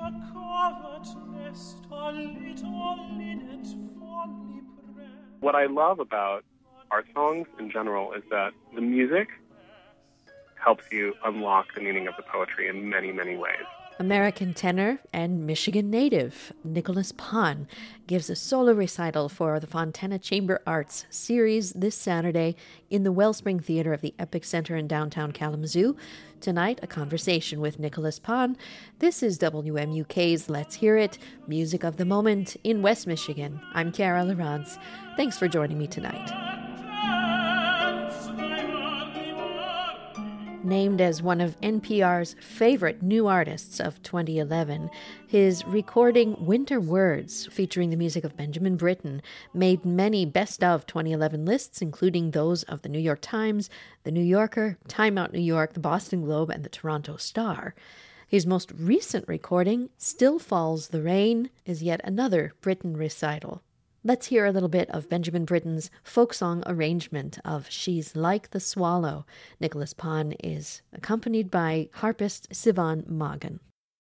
What I love about art songs in general is that the music helps you unlock the meaning of the poetry in many, many ways. American tenor and Michigan native Nicholas Pon gives a solo recital for the Fontana Chamber Arts series this Saturday in the Wellspring Theater of the Epic Center in downtown Kalamazoo. Tonight, a conversation with Nicholas Pon. This is WMUK's Let's Hear It, music of the moment in West Michigan. I'm Cara Lawrence. Thanks for joining me tonight. Named as one of NPR's favorite new artists of 2011, his recording Winter Words, featuring the music of Benjamin Britten, made many best of 2011 lists, including those of the New York Times, the New Yorker, Time Out New York, the Boston Globe, and the Toronto Star. His most recent recording, Still Falls the Rain, is yet another Britten recital. Let's hear a little bit of Benjamin Britten's folk song arrangement of She's Like the Swallow. Nicholas Pon is accompanied by harpist Sivan Magan.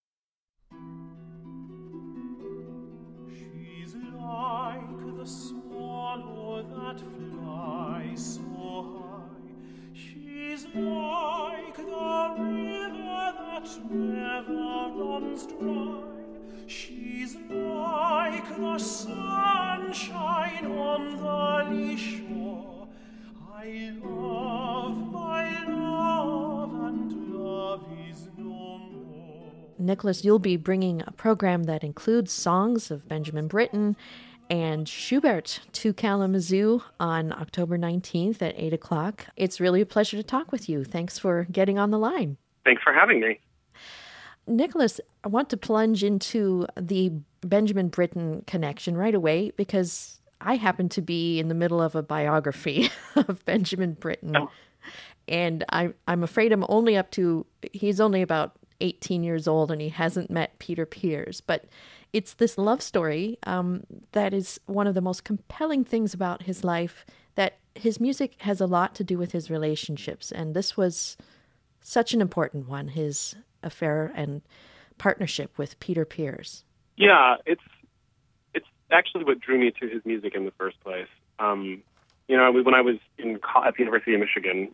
She's like the swallow that flies so high. She's like the river that never runs dry. She's like the sunshine on the lee shore. I love my love, and love is no more. Nicholas, you'll be bringing a program that includes songs of Benjamin Britten and Schubert to Kalamazoo on October 19th at 8 o'clock. It's really a pleasure to talk with you. Thanks for getting on the line. Thanks for having me. Nicholas, I want to plunge into the Benjamin Britten connection right away because I happen to be in the middle of a biography of Benjamin Britten. Oh. And I'm afraid he's only about 18 years old and he hasn't met Peter Pears. But it's this love story that is one of the most compelling things about his life, that his music has a lot to do with his relationships. And this was such an important one, his affair and partnership with Peter Pears. Yeah, it's actually what drew me to his music in the first place. When I was at the University of Michigan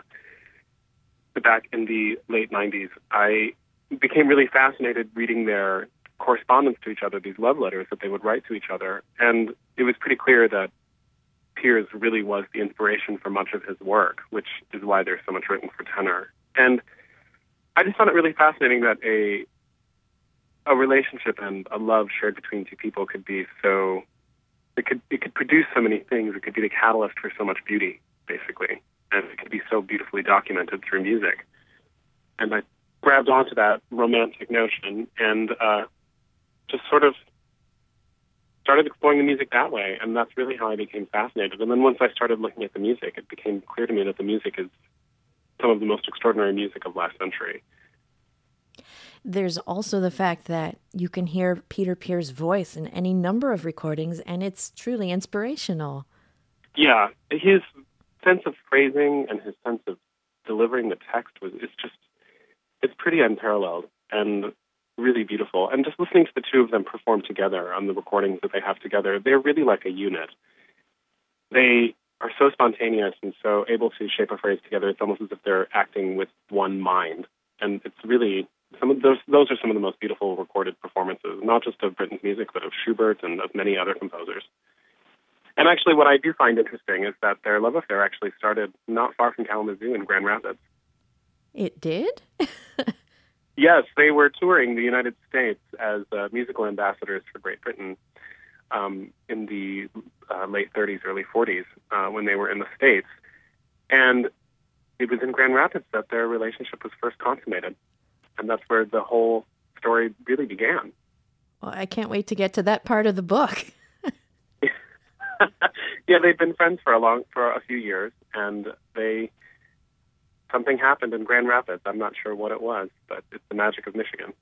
back in the late 90s, I became really fascinated reading their correspondence to each other, these love letters that they would write to each other. And it was pretty clear that Pears really was the inspiration for much of his work, which is why there's so much written for tenor. And I just found it really fascinating that a relationship and a love shared between two people could be so, it could produce so many things. It could be the catalyst for so much beauty, basically. And it could be so beautifully documented through music. And I grabbed onto that romantic notion and just sort of started exploring the music that way. And that's really how I became fascinated. And then once I started looking at the music, it became clear to me that the music is some of the most extraordinary music of last century. There's also the fact that you can hear Peter Pears' voice in any number of recordings, and it's truly inspirational. Yeah, his sense of phrasing and his sense of delivering the text it's pretty unparalleled and really beautiful. And just listening to the two of them perform together on the recordings that they have together, they're really like a unit. They are so spontaneous and so able to shape a phrase together. It's almost as if they're acting with one mind. And it's really, those are some of the most beautiful recorded performances, not just of Britten's music, but of Schubert and of many other composers. And actually, what I do find interesting is that their love affair actually started not far from Kalamazoo in Grand Rapids. It did? Yes, they were touring the United States as musical ambassadors for Great Britain in the late 30s, early 40s, when they were in the States. And it was in Grand Rapids that their relationship was first consummated. And that's where the whole story really began. Well, I can't wait to get to that part of the book. Yeah, they've been friends for a few years, and something happened in Grand Rapids. I'm not sure what it was, but it's the magic of Michigan.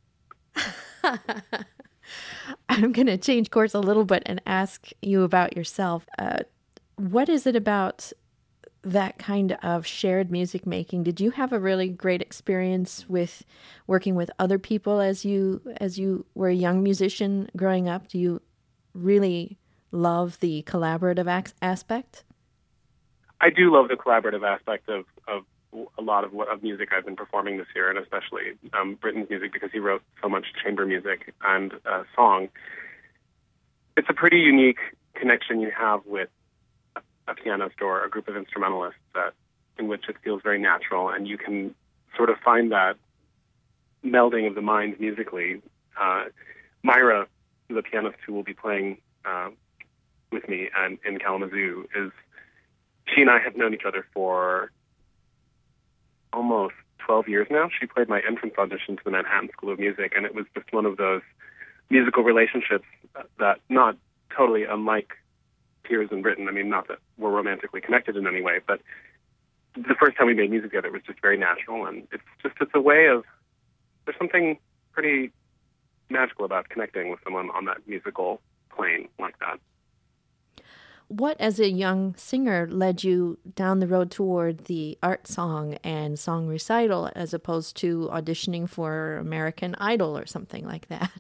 I'm going to change course a little bit and ask you about yourself. What is it about that kind of shared music making, did you have a really great experience with working with other people as you were a young musician growing up? Do you really love the collaborative aspect? I do love the collaborative aspect of a lot of music I've been performing this year, and especially Britten's music, because he wrote so much chamber music and song. It's a pretty unique connection you have with a pianist or a group of instrumentalists in which it feels very natural, and you can sort of find that melding of the minds musically. Myra, the pianist who will be playing with me in Kalamazoo, she and I have known each other for almost 12 years now. She played my entrance audition to the Manhattan School of Music, and it was just one of those musical relationships that, not totally unlike Piers and Britten, I mean, not that we're romantically connected in any way, but the first time we made music together was just very natural, and it's a way of, there's something pretty magical about connecting with someone on that musical plane like that. What, as a young singer, led you down the road toward the art song and song recital as opposed to auditioning for American Idol or something like that?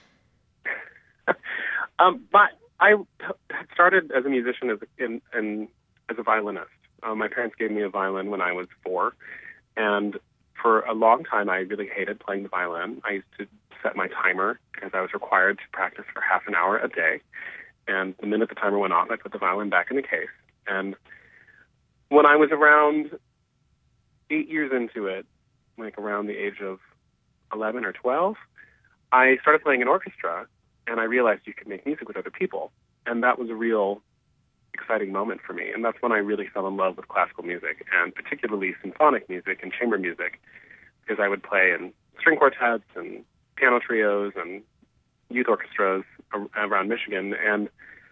But I had started as a musician as a violinist. My parents gave me a violin when I was 4, and for a long time I really hated playing the violin. I used to set my timer because I was required to practice for half an hour a day. And the minute the timer went off, I put the violin back in the case. And when I was around 8 years into it, like around the age of 11 or 12, I started playing in orchestra, and I realized you could make music with other people. And that was a real exciting moment for me. And that's when I really fell in love with classical music, and particularly symphonic music and chamber music, because I would play in string quartets and piano trios and youth orchestras around Michigan, and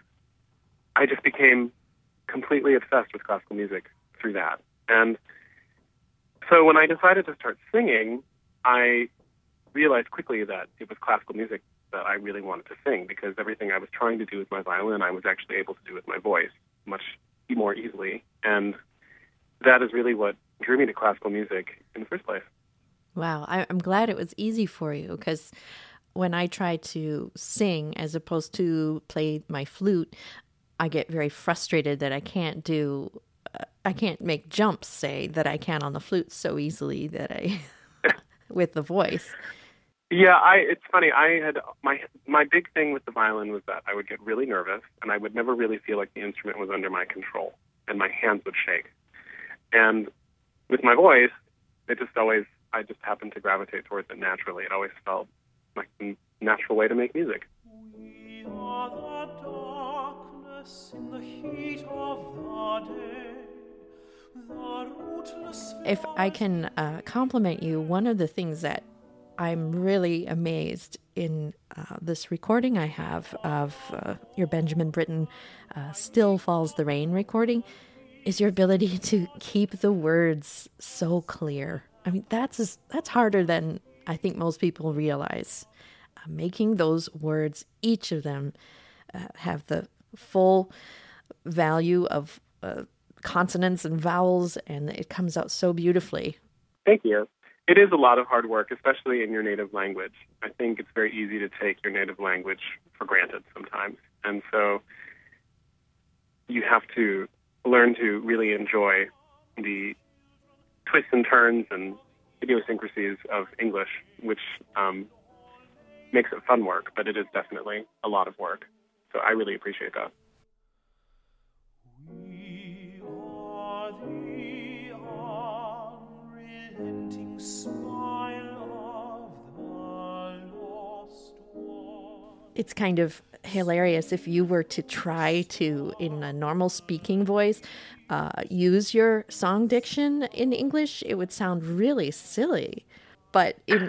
I just became completely obsessed with classical music through that. And so when I decided to start singing, I realized quickly that it was classical music that I really wanted to sing, because everything I was trying to do with my violin, I was actually able to do with my voice much more easily. And that is really what drew me to classical music in the first place. Wow, I'm glad it was easy for you, because when I try to sing as opposed to play my flute, I get very frustrated that I can't make jumps, say, that I can on the flute so easily with the voice. Yeah, it's funny. I had my big thing with the violin was that I would get really nervous, and I would never really feel like the instrument was under my control, and my hands would shake. And with my voice, I just happened to gravitate towards it naturally. It always felt like the natural way to make music. We are the darkness in the heat of the day. The rootless. If I can compliment you, one of the things that I'm really amazed in this recording I have of your Benjamin Britten Still Falls the Rain recording is your ability to keep the words so clear. I mean, that's harder than I think most people realize. Making those words, each of them, have the full value of consonants and vowels, and it comes out so beautifully. Thank you. It is a lot of hard work, especially in your native language. I think it's very easy to take your native language for granted sometimes. And so you have to learn to really enjoy the twists and turns and idiosyncrasies of English, which makes it fun work, but it is definitely a lot of work. So I really appreciate that. We are the unrelenting smile of the lost one. It's kind of hilarious if you were to try to, in a normal speaking voice, use your song diction in English. It would sound really silly, but in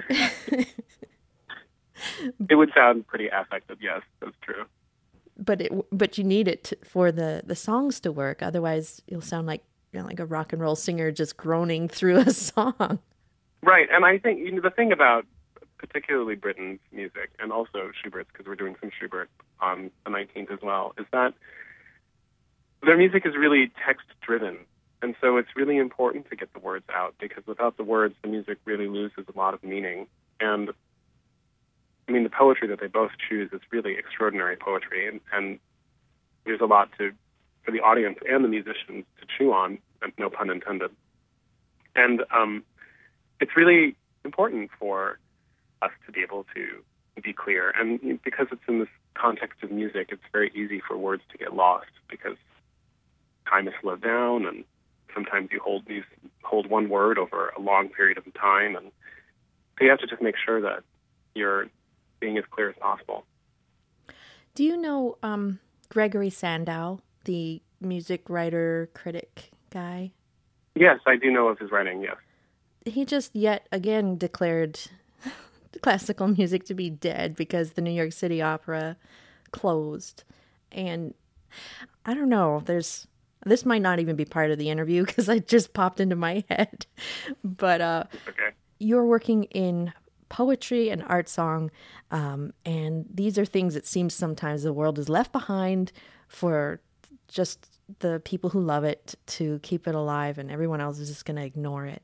it would sound pretty affected. Yes, that's true. But you need it for the songs to work. Otherwise, you'll sound like like a rock and roll singer just groaning through a song. Right, and I think the thing about particularly Britten's music, and also Schubert's, because we're doing some Schubert on the 19th as well, is that their music is really text-driven. And so it's really important to get the words out, because without the words, the music really loses a lot of meaning. And I mean, the poetry that they both choose is really extraordinary poetry, and there's a lot for the audience and the musicians to chew on, and no pun intended. And it's really important for us to be able to be clear. And because it's in this context of music, it's very easy for words to get lost, because time is slowed down, and sometimes you hold one word over a long period of time, and so you have to just make sure that you're being as clear as possible. Do you know Gregory Sandow, the music writer, critic guy? Yes, I do know of his writing, yes. He just yet again declared classical music to be dead because the New York City Opera closed. And I don't know, this might not even be part of the interview because it just popped into my head. But Okay. You're working in poetry and art song, and these are things it seems sometimes the world is left behind for just the people who love it to keep it alive, and everyone else is just going to ignore it.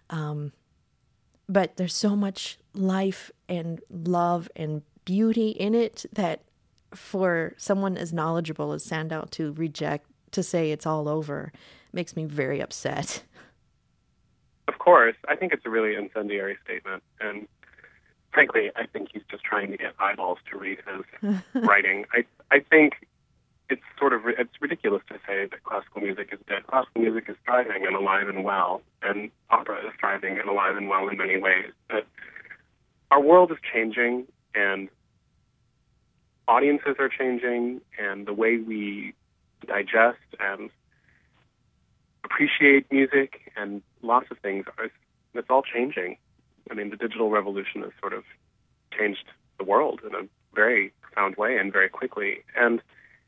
But there's so much life and love and beauty in it that for someone as knowledgeable as Sandow to reject, to say it's all over, makes me very upset. Of course, I think it's a really incendiary statement, and frankly, I think he's just trying to get eyeballs to read his writing. I think it's ridiculous to say that classical music is dead. Classical music is thriving and alive and well, and opera is thriving and alive and well in many ways. But our world is changing, and audiences are changing, and the way we digest and appreciate music and lots of things, it's all changing. I mean, the digital revolution has sort of changed the world in a very profound way and very quickly. And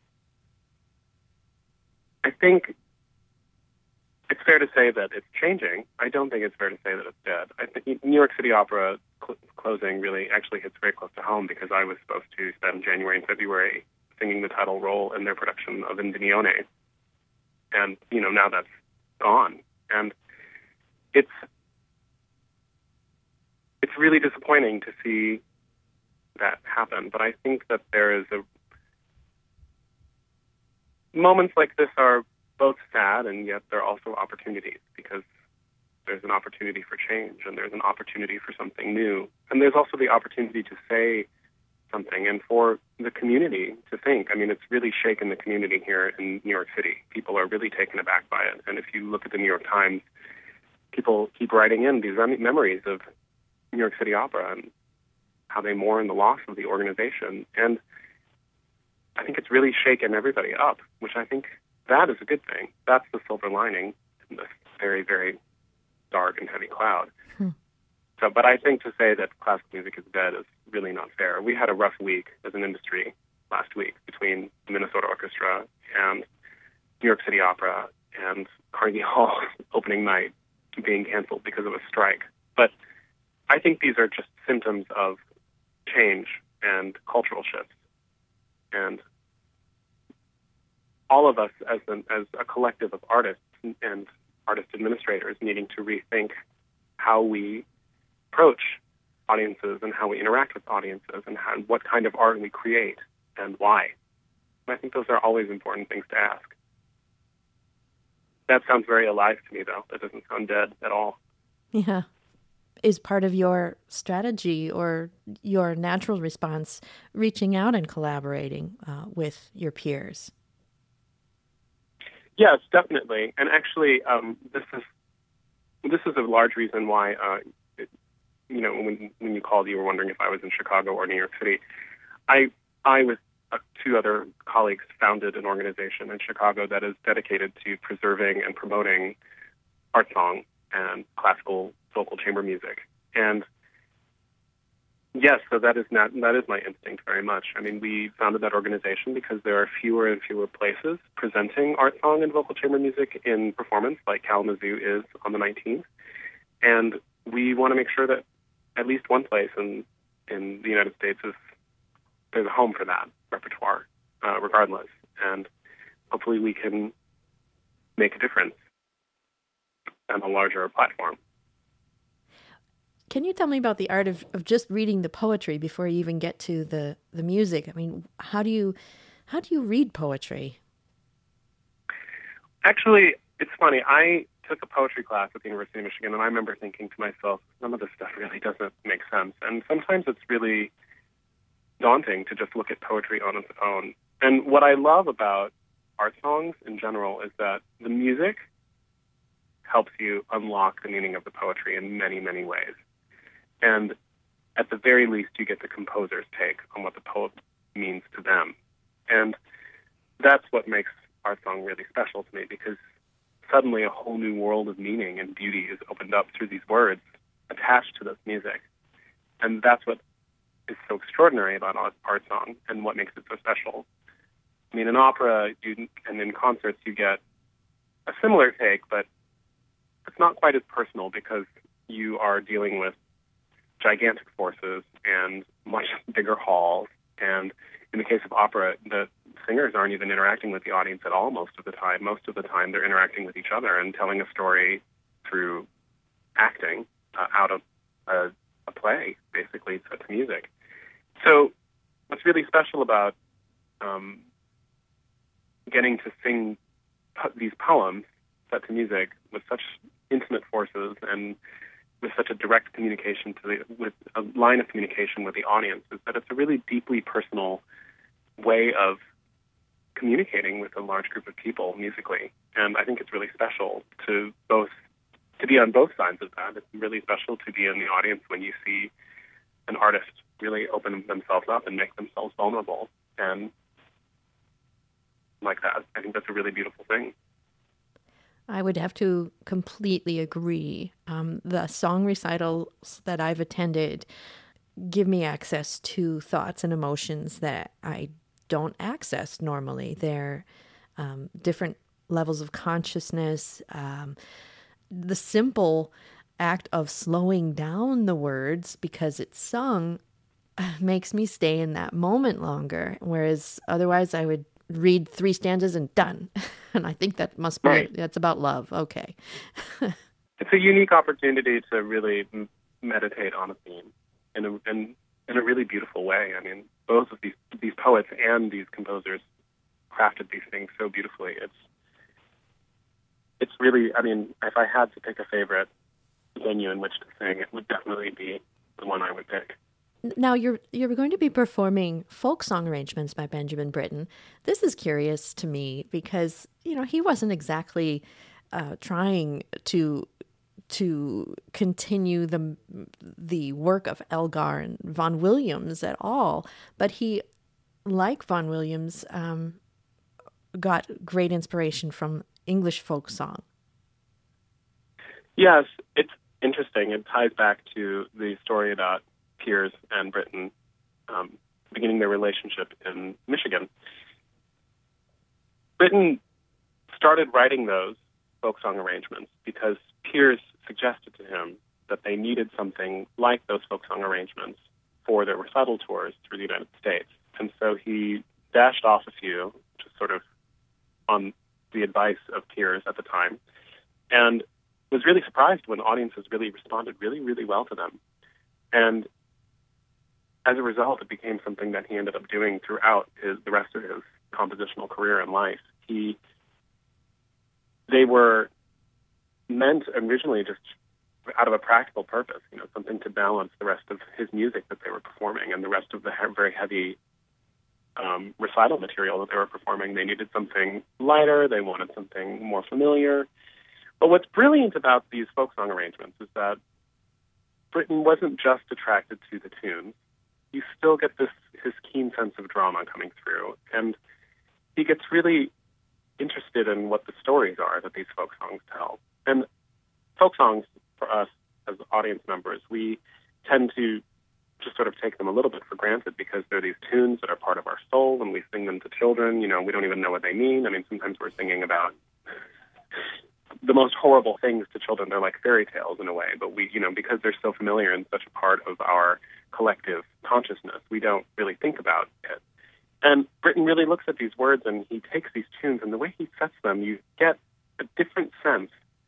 I think it's fair to say that it's changing. I don't think it's fair to say that it's dead. I think New York City Opera closing really actually hits very close to home, because I was supposed to spend January and February singing the title role in their production of Indimione. And, now that's gone. And it's really disappointing to see that happen. But I think that there is moments like this are both sad, and yet they're also opportunities, because there's an opportunity for change, and there's an opportunity for something new. And there's also the opportunity to say something, and for the community to think. I mean, it's really shaken the community here in New York City. People are really taken aback by it. And if you look at the New York Times, people keep writing in these memories of New York City Opera and how they mourn the loss of the organization. And I think it's really shaken everybody up, which I think that is a good thing. That's the silver lining in this very, very dark and heavy cloud. But I think to say that classical music is dead is really not fair. We had a rough week as an industry last week between the Minnesota Orchestra and New York City Opera and Carnegie Hall opening night being canceled because of a strike. But I think these are just symptoms of change and cultural shifts. And all of us as a collective of artists and artist administrators needing to rethink how we approach audiences and how we interact with audiences and what kind of art we create and why. And I think those are always important things to ask. That sounds very alive to me, though. That doesn't sound dead at all. Yeah. Is part of your strategy or your natural response reaching out and collaborating with your peers? Yes, definitely. And actually, this is a large reason why, when you called, you were wondering if I was in Chicago or New York City. I with two other colleagues founded an organization in Chicago that is dedicated to preserving and promoting art song and classical vocal chamber music. And yes, so that is my instinct very much. I mean, we founded that organization because there are fewer and fewer places presenting art song and vocal chamber music in performance, like Kalamazoo is on the 19th. And we want to make sure that at least one place in the United States there's a home for that repertoire, regardless. And hopefully we can make a difference and a larger platform. Can you tell me about the art of just reading the poetry before you even get to the music? I mean, how do you read poetry? Actually, it's funny. I took a poetry class at the University of Michigan, and I remember thinking to myself, some of this stuff really doesn't make sense. And sometimes it's really daunting to just look at poetry on its own. And what I love about art songs in general is that the music helps you unlock the meaning of the poetry in many, many ways. And at the very least, you get the composer's take on what the poet means to them. And that's what makes art song really special to me, because suddenly a whole new world of meaning and beauty is opened up through these words attached to this music. And that's what is so extraordinary about art song and what makes it so special. I mean, in opera and in concerts, you get a similar take, but it's not quite as personal because you are dealing with gigantic forces and much bigger halls. And in the case of opera, the singers aren't even interacting with the audience at all most of the time. Most of the time, they're interacting with each other and telling a story through acting out of a play, basically, set to music. So what's really special about getting to sing these poems set to music with such intimate forces and with such a direct communication with a line of communication with the audience is that it's a really deeply personal way of communicating with a large group of people musically. And I think it's really special to be on both sides of that. It's really special to be in the audience when you see an artist really open themselves up and make themselves vulnerable. And like that, I think that's a really beautiful thing. I would have to completely agree. The song recitals that I've attended give me access to thoughts and emotions that I don't access normally. They're different levels of consciousness. The simple act of slowing down the words because it's sung makes me stay in that moment longer, whereas otherwise I would read 3 stanzas and done. And I think that must be, right. That's about love. Okay. It's a unique opportunity to really meditate on a theme in a really beautiful way. I mean, both of these poets and these composers crafted these things so beautifully. It's really, I mean, if I had to pick a favorite venue in which to sing, it would definitely be the one I would pick. Now, you're going to be performing folk song arrangements by Benjamin Britten. This is curious to me because, he wasn't exactly trying to continue the work of Elgar and Vaughan Williams at all, but he, like Vaughan Williams, got great inspiration from English folk song. Yes, it's interesting. It ties back to the story about Piers and Britten beginning their relationship in Michigan. Britten started writing those folk song arrangements because Piers suggested to him that they needed something like those folk song arrangements for their recital tours through the United States. And so he dashed off a few, just sort of on the advice of Piers at the time, and was really surprised when audiences really responded really, really well to them. And as a result, it became something that he ended up doing throughout the rest of his compositional career and life. They were meant originally just out of a practical purpose, something to balance the rest of his music that they were performing and the rest of the very heavy recital material that they were performing. They needed something lighter. They wanted something more familiar. But what's brilliant about these folk song arrangements is that Britten wasn't just attracted to the tunes. You still get his keen sense of drama coming through, and he gets really interested in what the stories are that these folk songs tell. And folk songs, for us as audience members, we tend to just sort of take them a little bit for granted because they're these tunes that are part of our soul, and we sing them to children. We don't even know what they mean. I mean, sometimes we're singing about the most horrible things to children. They're like fairy tales in a way, but we, because they're so familiar and such a part of our collective consciousness, we don't really think about it. And Britten really looks at these words and he takes these tunes, and the way he sets them, you get a different sense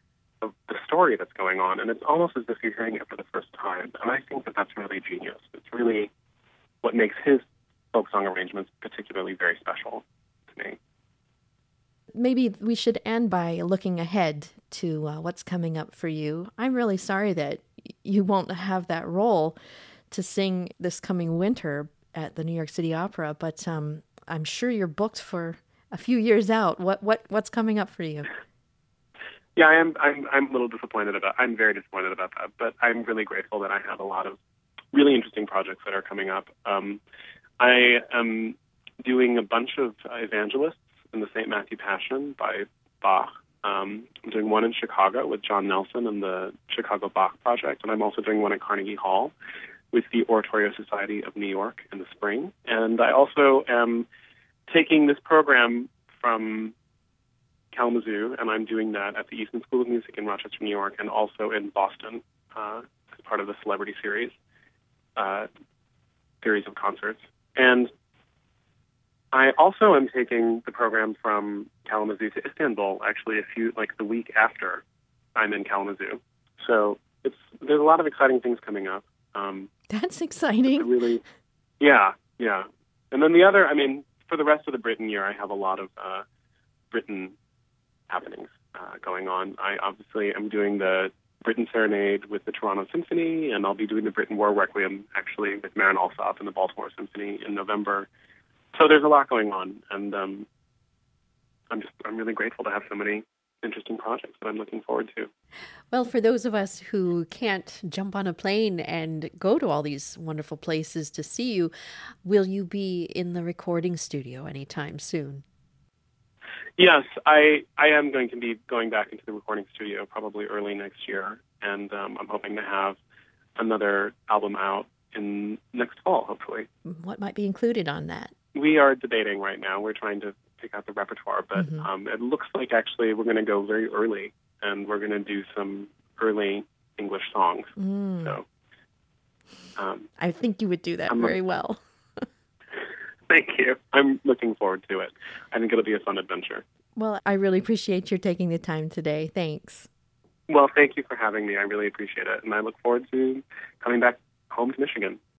the story that's going on, and it's almost as if you're hearing it for the first time. And I think that that's really genius. It's really what makes his folk song arrangements particularly very special to me. Maybe we should end by looking ahead to what's coming up for you. I'm really sorry that you won't have that role to sing this coming winter at the New York City Opera, but I'm sure you're booked for a few years out. What's coming up for you? Yeah, I'm a little disappointed about. I'm very disappointed about that, but I'm really grateful that I have a lot of really interesting projects that are coming up. I am doing a bunch of evangelists in the St. Matthew Passion by Bach. I'm doing one in Chicago with John Nelson and the Chicago Bach Project, and I'm also doing one at Carnegie Hall with the Oratorio Society of New York in the spring. And I also am taking this program from Kalamazoo, and I'm doing that at the Eastman School of Music in Rochester, New York, and also in Boston as part of the Celebrity series of concerts. And I also am taking the program from Kalamazoo to Istanbul, actually the week after I'm in Kalamazoo. So there's a lot of exciting things coming up. That's exciting. Really, yeah. And then the other, for the rest of the Britain year, I have a lot of Britain happenings going on. I obviously am doing the Britain Serenade with the Toronto Symphony, and I'll be doing the Britain War Requiem, actually, with Marin Alsop and the Baltimore Symphony in November. So there's a lot going on, and I'm really grateful to have so many interesting projects that I'm looking forward to. Well, for those of us who can't jump on a plane and go to all these wonderful places to see you, will you be in the recording studio anytime soon? Yes, I am going to be going back into the recording studio probably early next year, and I'm hoping to have another album out in next fall, hopefully. What might be included on that? We are debating right now. We're trying to pick out the repertoire, but it looks like actually we're going to go very early, and we're going to do some early English songs. So, I think you would do that very well. Thank you. I'm looking forward to it. I think it'll be a fun adventure. Well, I really appreciate your taking the time today. Thanks. Well, thank you for having me. I really appreciate it, and I look forward to coming back home to Michigan.